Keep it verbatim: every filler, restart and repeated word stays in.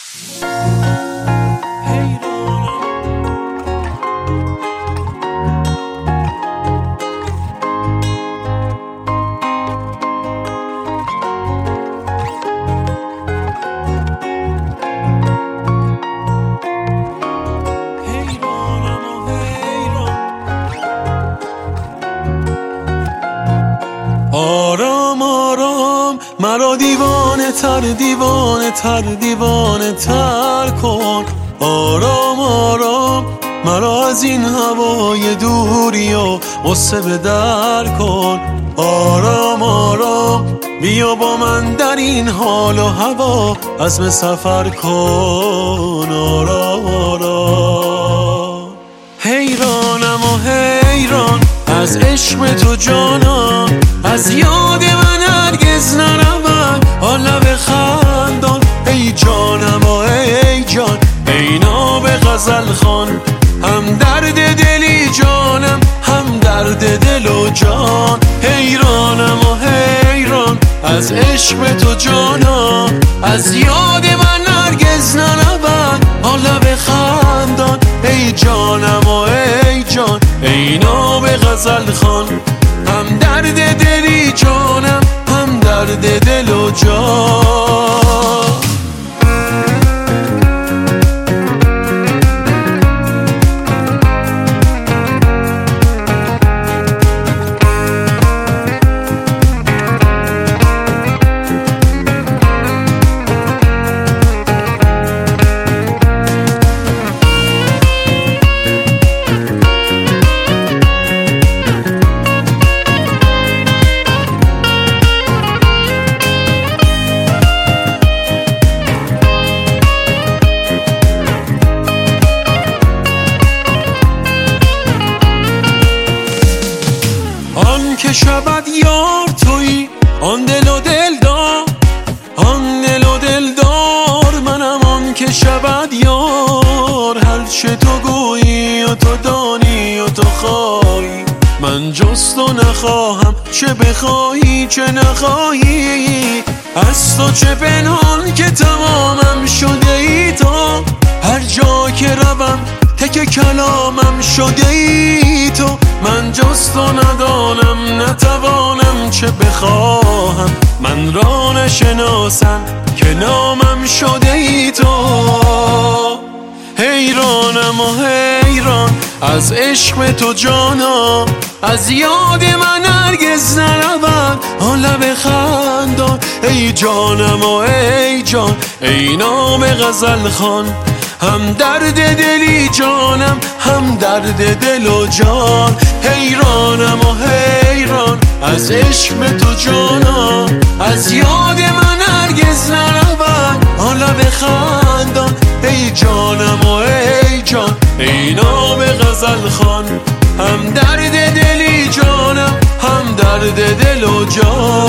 آرام آرام مرا دیوانه تر دیوانه تر دیوانه تر کن. آرام آرام مرا از این هوای دوری و غصه به در کن. آرام آرام بیا با من در این حال و هوا عزم سفر کن. آرام آرام حیرانم و حیران از عشق تو جانا، از یاد من هرگز نرود آن لب خندان. ای جانم و ای جان ای ناب غزل خوان، هم درد دلی جانم هم درد دل و جان. حیرانم و حیران از عشق تو جانا، از یاد من هرگز نرود آن لب خندان. ای جانم و ای جان ای ناب غزل خوان، هم درد دلی جانم هم درد دل و جان. که شود یار تویی آن دل و دلدار، آن دل و دلدار منم آن که شود یار. هر چه تو گویی و تو دانی و تو خواهی، من جز تو نخواهم چه بخواهی چه نخواهی. از تو چه پنهان که تمامم شده ای تو، هر جا که روم تک کلامم شده ای تو. من جز تو ندانم نتوانم چه بخواهم، من را نشناسم که نامم شده ای تو. حیرانم و حیران از عشق تو جانا، از یاد من هرگز نرود آن لب خندان. ای جانم و ای جان ای نام غزل خوان، هم درد دلی جانم هم درد دل و جان. حیرانم و حیران از عشق تو جانا، از یاد من هرگز نرود آن لب خندان. ای جانم و ای جان ای نام غزل خوان، هم درد دلی جانم هم درد دل و جان.